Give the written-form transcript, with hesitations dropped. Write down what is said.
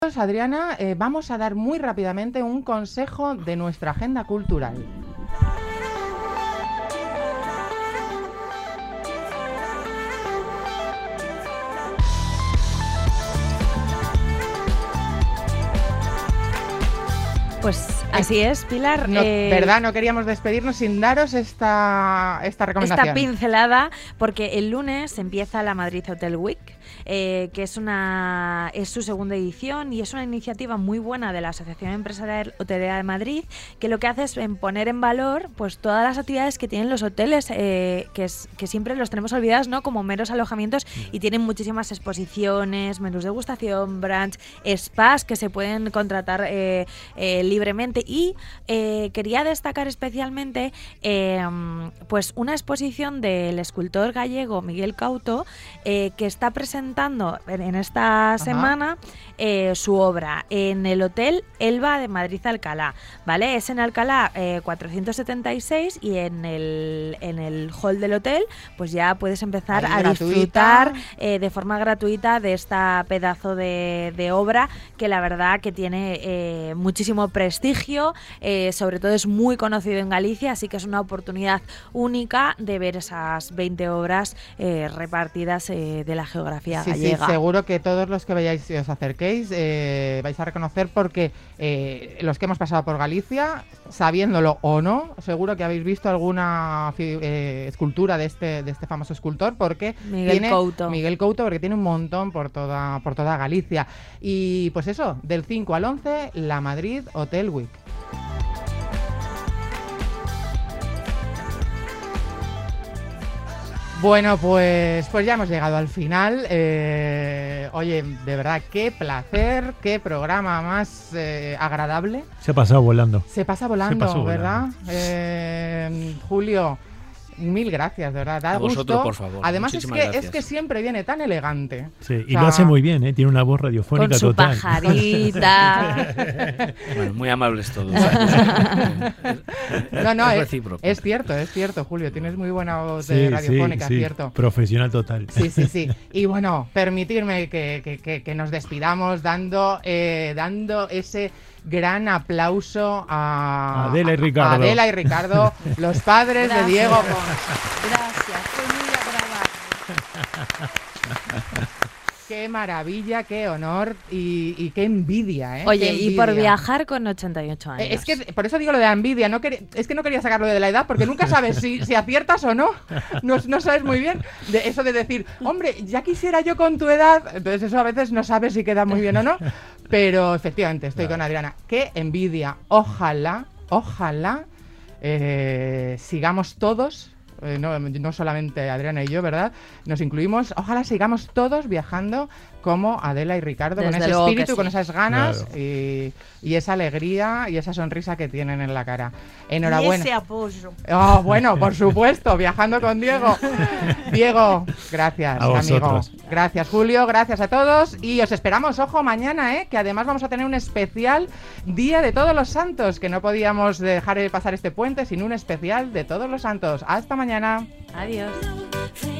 Adriana, vamos a dar muy rápidamente un consejo de nuestra agenda cultural. Pues así es, Pilar. ¿Verdad? No queríamos despedirnos sin daros esta recomendación. Esta pincelada, porque el lunes empieza la Madrid Hotel Week, que es su segunda edición y es una iniciativa muy buena de la Asociación Empresarial Hotelera de Madrid, que lo que hace es poner en valor pues todas las actividades que tienen los hoteles, que siempre los tenemos olvidados, ¿no?, como meros alojamientos, y tienen muchísimas exposiciones, menús de degustación, brunch, spas que se pueden contratar libremente, y quería destacar especialmente pues una exposición del escultor gallego Miguel Couto, que está presentando en esta semana su obra en el Hotel Elba de Madrid Alcalá, ¿vale? Es en Alcalá 476, y en el hall del hotel pues ya puedes empezar a disfrutar de forma gratuita de esta pedazo de obra, que la verdad que tiene muchísimo prestigio, sobre todo es muy conocido en Galicia, así que es una oportunidad única de ver esas 20 obras repartidas de la geografía gallega. Sí, seguro que todos los que vayáis y os acerquéis vais a reconocer, porque los que hemos pasado por Galicia, sabiéndolo o no, seguro que habéis visto alguna escultura de este famoso escultor, porque Miguel Couto, porque tiene un montón por toda Galicia. Y pues eso, del 5 al 11, la Madrid Hotel Week. Bueno, pues ya hemos llegado al final. Oye, de verdad, qué placer, qué programa más agradable. Se ha pasado volando. Se pasa volando, ¿verdad? Julio, mil gracias, de verdad. Da a vosotros, gusto. Por favor. Además es que siempre viene tan elegante. Sí, y lo hace muy bien, ¿eh? Tiene una voz radiofónica total. Con su pajarita. Bueno, muy amables todos. No, es recíproco. Es cierto, Julio. Tienes muy buena voz radiofónica, sí, cierto. Profesional total. Sí. Y bueno, permitirme que nos despidamos dando ese gran aplauso a Adela y Ricardo, los padres de Diego Pons. Gracias, fue muy agradable. Qué maravilla, qué honor y qué envidia, ¿eh? Oye, qué envidia. Y por viajar con 88 años. Es que por eso digo lo de la envidia. Es que no quería sacarlo de la edad, porque nunca sabes si aciertas o no. No sabes muy bien eso de decir, hombre, ya quisiera yo con tu edad. Entonces eso a veces no sabes si queda muy bien o no. Pero efectivamente, estoy con Adriana. Qué envidia. Ojalá sigamos todos. No solamente Adriana y yo, ¿verdad? Nos incluimos. Ojalá sigamos todos viajando como Adela y Ricardo, con ese espíritu, con esas ganas, claro. y esa alegría y esa sonrisa que tienen en la cara. Enhorabuena. Y ese apoyo. Oh, bueno, por supuesto, viajando con Diego. Diego, gracias, amigo. Gracias, Julio, gracias a todos. Y os esperamos, ojo, mañana, que además vamos a tener un especial Día de Todos los Santos, que no podíamos dejar de pasar este puente sin un especial de Todos los Santos. Hasta mañana. Adiós.